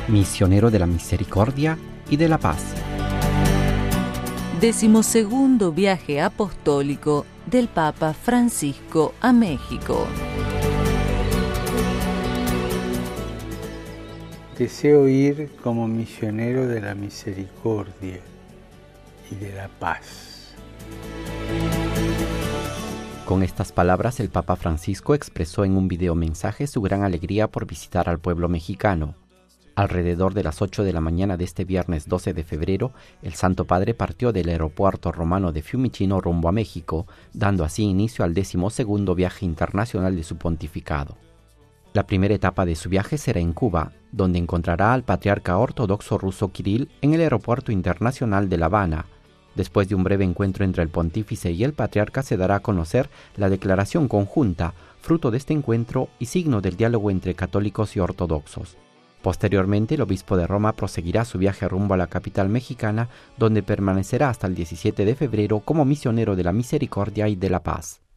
misionero de la misericordia y de la paz. 12º viaje apostólico del Papa Francisco a México. Deseo ir como misionero de la misericordia y de la paz. Con estas palabras, el Papa Francisco expresó en un videomensaje su gran alegría por visitar al pueblo mexicano. Alrededor de las 8 de la mañana de este viernes 12 de febrero, el Santo Padre partió del aeropuerto romano de Fiumicino rumbo a México, dando así inicio al 12º viaje internacional de su pontificado. La primera etapa de su viaje será en Cuba, donde encontrará al patriarca ortodoxo ruso Kirill en el aeropuerto internacional de La Habana. Después de un breve encuentro entre el pontífice y el patriarca, se dará a conocer la declaración conjunta, fruto de este encuentro y signo del diálogo entre católicos y ortodoxos. Posteriormente, el obispo de Roma proseguirá su viaje rumbo a la capital mexicana, donde permanecerá hasta el 17 de febrero como misionero de la misericordia y de la paz.